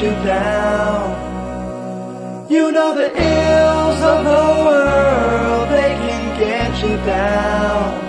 you down. You know the ills of the world, they can get you down.